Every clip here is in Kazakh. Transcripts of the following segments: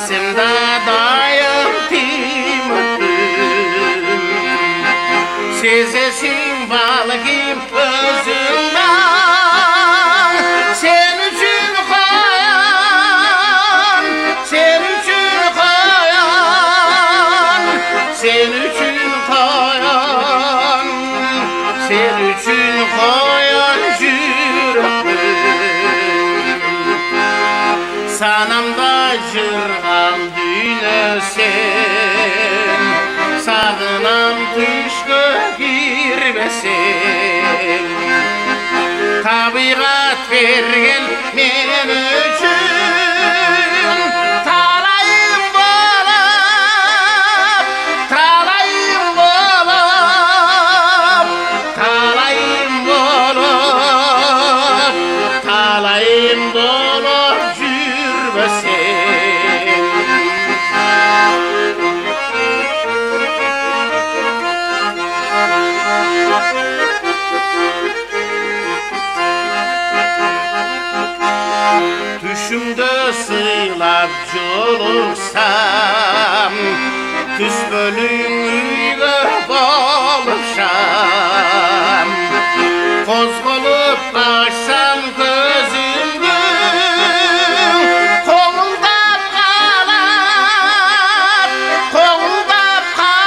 қасымда дайым тимін, сезесің балғым өзіңді, сен үшін қоян, сен үшін қоян, сен үшін қоян, сен үшін қоян жүрекпін. Санамда жүрған дүние сен, сағынам түшке кірмесең. Табиғат берген мен үшін талайым болып, талайым болып, талайым болып, талайым болып жүрмесең. Düşümde sıylap joluksam, түс бөлүң үйгө болупшам. Козголуп ашсам көзүмдү, коңулдап калат, коңулдап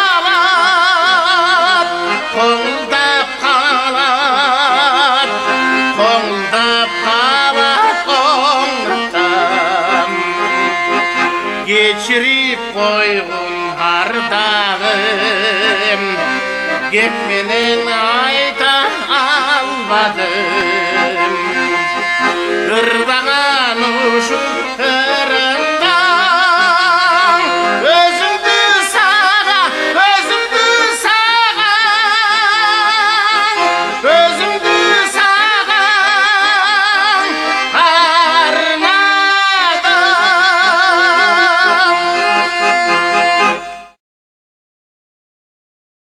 калат, коңулдап калат, коңулдап калат коңдам. Geçirip koygun ardağım, gep menen ayta almadım. Irdagan uşu